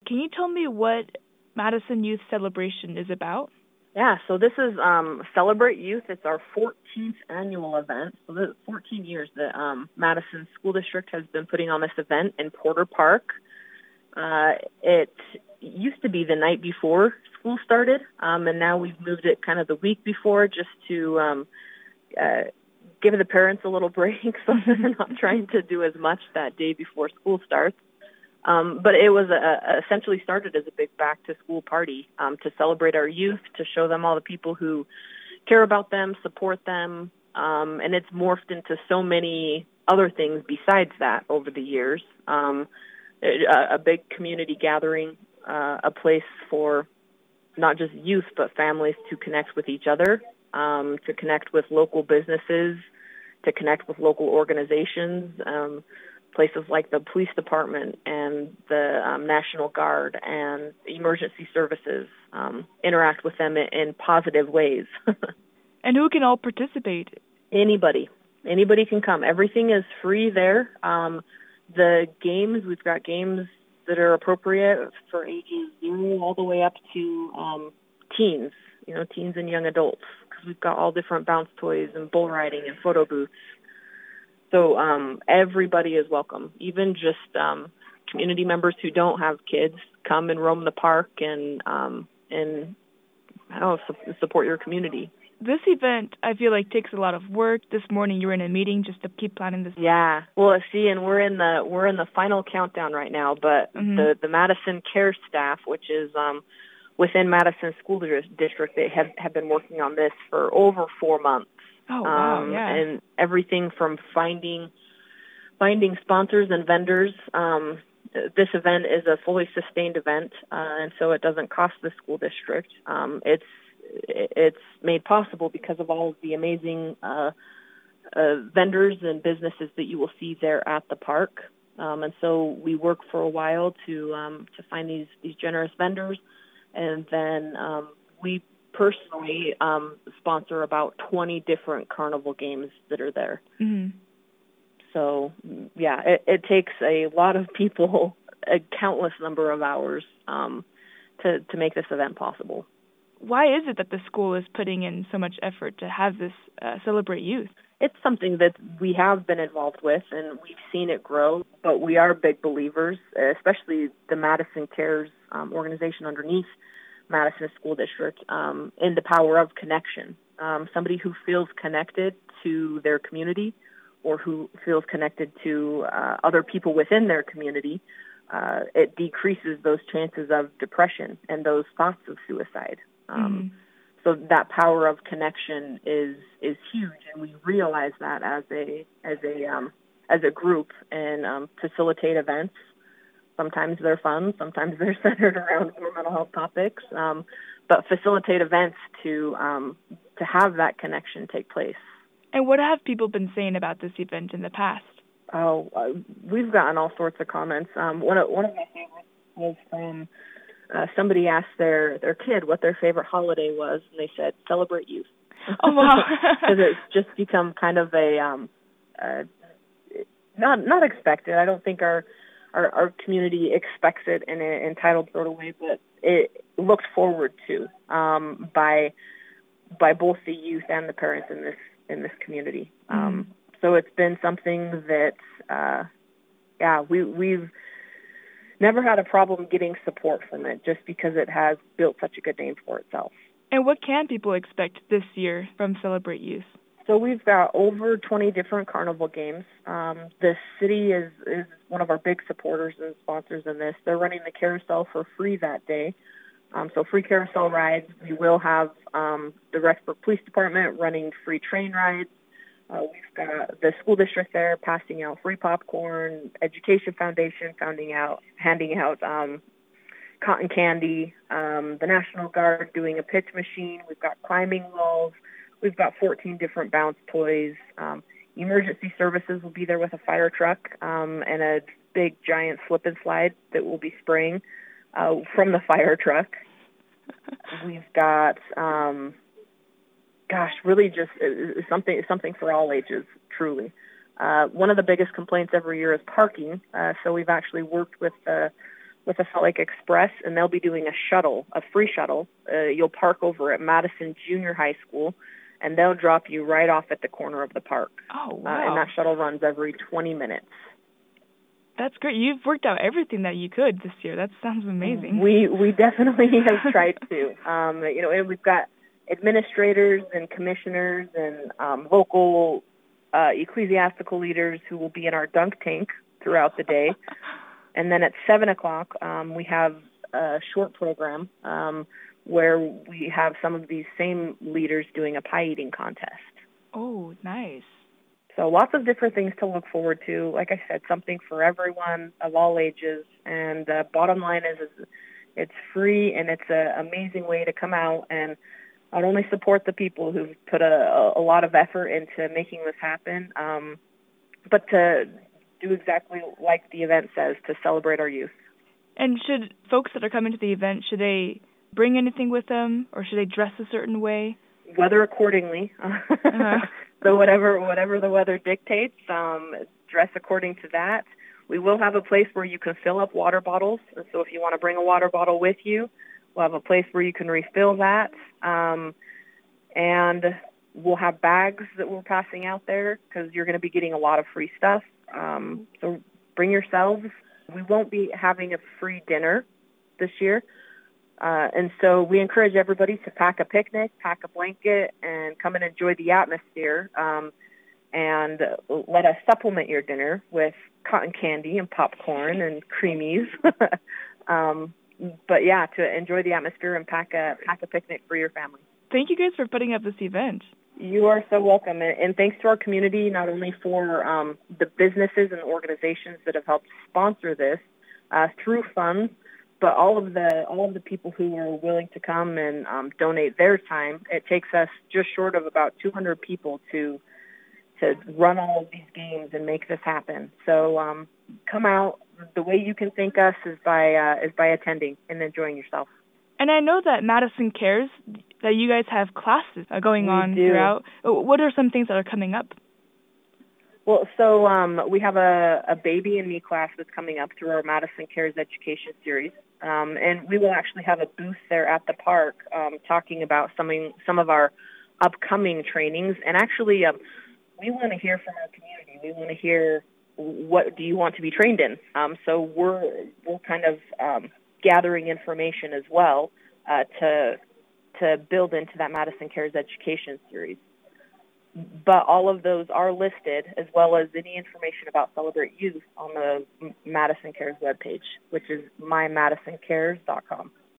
can you tell me what Madison Youth Celebration is about? Yeah, so this is Celebrate Youth. It's our 14th annual event. So the 14 years that Madison School District has been putting on this event in Porter Park. It used to be the night before school started, and now we've moved it kind of the week before just to give the parents a little break so they're not trying to do as much that day before school starts. But it was essentially started as a big back-to-school party to celebrate our youth, to show them all the people who care about them, support them, and it's morphed into so many other things besides that over the years. A big community gathering, a place for not just youth but families to connect with each other, to connect with local businesses, to connect with local organizations, places like the police department and the National Guard and emergency services, interact with them in positive ways. And who can all participate? Anybody can come. Everything is free there. The games, we've got games that are appropriate for ages 0 all the way up to teens, teens and young adults, because we've got all different bounce toys and bull riding and photo booths. So everybody is welcome, even just community members who don't have kids come and roam the park and support your community. This event, I feel like, takes a lot of work. This morning you were in a meeting just to keep planning this. Yeah, well, see, and we're in the final countdown right now. But the Madison Care staff, which is within Madison School District, they have been working on this for over 4 months. Oh wow! Yeah, and everything from finding sponsors and vendors. This event is a fully sustained event, and so it doesn't cost the school district. It's made possible because of all of the amazing vendors and businesses that you will see there at the park. And so we work for a while to find these generous vendors, and then we personally sponsor about 20 different carnival games that are there. Mm-hmm. So, yeah, it takes a lot of people, a countless number of hours to make this event possible. Why is it that the school is putting in so much effort to have this Celebrate Youth? It's something that we have been involved with, and we've seen it grow, but we are big believers, especially the Madison Cares organization underneath Madison School District, in the power of connection. Somebody who feels connected to their community or who feels connected to other people within their community, it decreases those chances of depression and those thoughts of suicide. So that power of connection is huge, and we realize that as a group and facilitate events. Sometimes they're fun, sometimes they're centered around more mental health topics, but facilitate events to have that connection take place. And what have people been saying about this event in the past? We've gotten all sorts of comments. One of my favorites was from somebody asked their kid what their favorite holiday was, and they said, "Celebrate Youth." Oh, wow. Because it's just become kind of a not expected. I don't think our community expects it in an entitled sort of way, but it looked forward to by both the youth and the parents in this community. So it's been something that we've never had a problem getting support from it, just because it has built such a good name for itself. And what can people expect this year from Celebrate Youth? So we've got over 20 different carnival games. The city is one of our big supporters and sponsors in this. They're running the carousel for free that day. So free carousel rides. We will have the Rexburg Police Department running free train rides. We've got the school district there passing out free popcorn, Education Foundation handing out cotton candy, the National Guard doing a pitch machine. We've got climbing walls. We've got 14 different bounce toys. Emergency services will be there with a fire truck and a big giant slip and slide that will be spraying from the fire truck. We've got, really just something for all ages, truly. One of the biggest complaints every year is parking. So we've actually worked with the with the Salt Lake Express, and they'll be doing a free shuttle. You'll park over at Madison Junior High School, and they'll drop you right off at the corner of the park. Oh, wow. And that shuttle runs every 20 minutes. That's great. You've worked out everything that you could this year. That sounds amazing. We definitely have tried to. And we've got administrators and commissioners and local ecclesiastical leaders who will be in our dunk tank throughout the day. And then at 7 o'clock, we have a short program where we have some of these same leaders doing a pie eating contest. Oh, nice. So lots of different things to look forward to. Like I said, something for everyone of all ages. And bottom line is it's free, and it's an amazing way to come out and not only support the people who've put a lot of effort into making this happen, but to do exactly like the event says, to celebrate our youth. And should folks that are coming to the event, should they bring anything with them, or should they dress a certain way? Weather accordingly. So whatever the weather dictates, dress according to that. We will have a place where you can fill up water bottles. So if you want to bring a water bottle with you, we'll have a place where you can refill that. And we'll have bags that we're passing out there because you're going to be getting a lot of free stuff. So bring yourselves. We won't be having a free dinner this year. And so we encourage everybody to pack a picnic, pack a blanket, and come and enjoy the atmosphere. And let us supplement your dinner with cotton candy and popcorn and creamies. But yeah, to enjoy the atmosphere and pack a picnic for your family. Thank you guys for putting up this event. You are so welcome, and thanks to our community, not only for the businesses and organizations that have helped sponsor this through funds, but all of the people who are willing to come and donate their time. It takes us just short of about 200 people to run all of these games and make this happen. So come out. The way you can thank us is by attending and enjoying yourself. And I know that Madison Cares, that you guys have classes going on throughout. What are some things that are coming up? Well, so we have a Baby and Me class that's coming up through our Madison Cares Education Series. And we will actually have a booth there at the park talking about some of our upcoming trainings. And actually, we want to hear from our community. We want to hear, what do you want to be trained in? So we're kind of gathering information as well to build into that Madison Cares Education Series. But all of those are listed, as well as any information about Celebrate Youth, on the Madison Cares webpage, which is mymadisoncares.com.